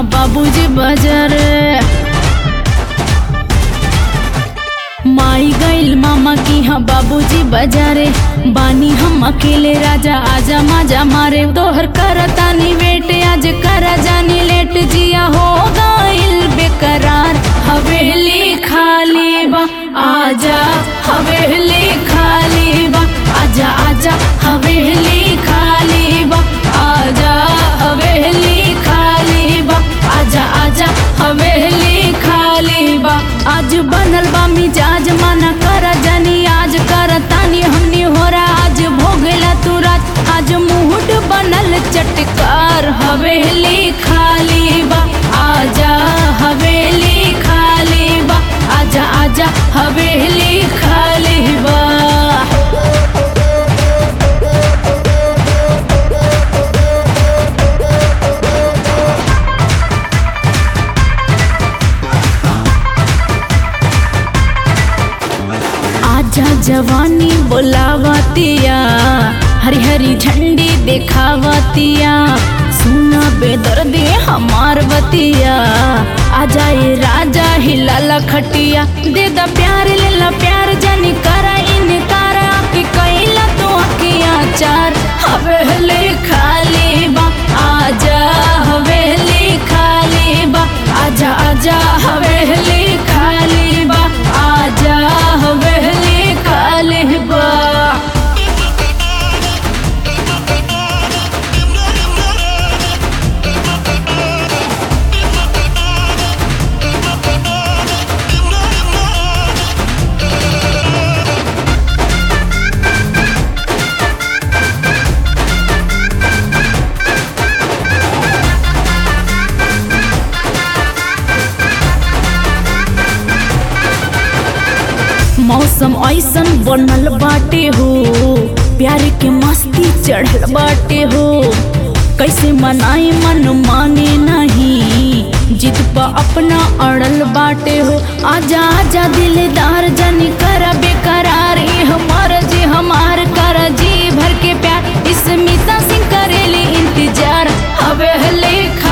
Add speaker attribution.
Speaker 1: बाबूजी बाजार। माई गइल मामा की हाँ बाबूजी बाजारे, बानी हम अकेले राजा आजा माजा मारे। तोहर करतानी वेट आज करा जानी लेट, जिया हो गइल बेकरार। हवेली खाली बा आजा, हवेली खाली बा आजा आजा, हवेली खाली बा आजा, हवेली खाली बा आजा आजा, हवेली खाली बा। आज बनल बा मिजाज माना करा जानी, आज करतानी हमनी होरा आज भोगला तू रात। आज मूड बनल चटकार, हवेली खाली बा आजा, हवेली खाली बा आजा आजा, हवेली खाली बा। आजा जवानी बोलावतिया, हरी हरी झंडी देखावतिया। सुना बेदर्दी हमार बतिया, आजा ये राजा हिलाला खटिया। दे दा प्यार लेला प्यार जानी करा इनकार, आके कैला तो अकिया चार। हवेली खाली बा आजा, हवेली खाली बा आजा आजा, हवेली खाली बा आजा, हवेली खाली बा। मौसम ऐसन बनल बाटे हो, प्यार के मस्ती चढ़ल बाटे हो। कैसे मनाई मन माने नहीं, जिद पा अपना अड़ल बाटे हो। आजा आजा दिलदार जानी करा बेकरार, ये हमारा जी हमार करा जी भर के प्यार। इसमिता सिंह करेली इंतजार, हवेली